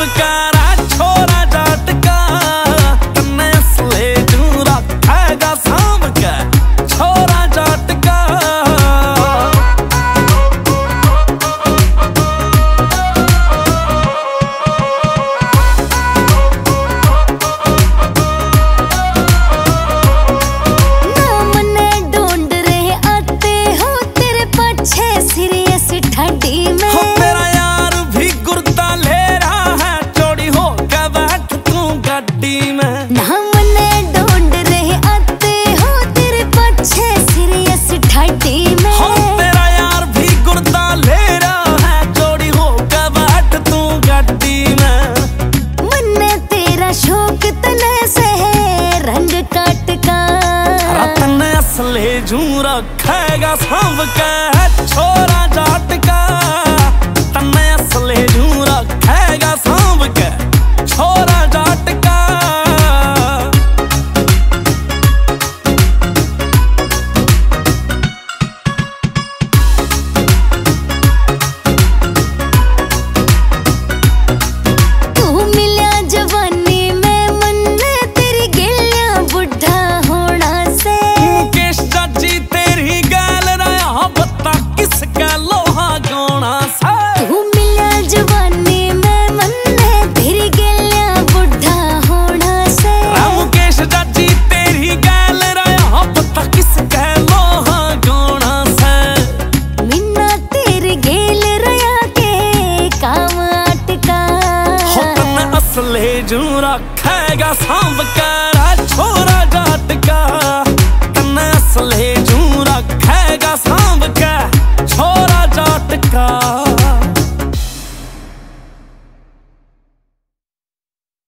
करा छोरा जाट का, तन्ने असले जू रखेगा सांभ के छोरा जाट का। असले जू रखेगा सांभ के छोरा जाट का, तन्ने असले जू रखेगा सांभ के छोरा जाट का। तू मिल्या जवानी में मन्ने तेरी गिलियां बुढ़ा होना से, तेरी गैल रहा बता किसका लोहा गोना सा। तू मिल्या जवानी में मन्ने तेरी गिलियां बुढ़ा होना से, मुकेश जाजी तेरी गैल रहा बता किसका लोहा गोना सा। मिन्ना तेरी गेल रहा के काम अटका, हो तन्ने असले जू रखेगा सांभ के छोरा जाट का, तन्ने असले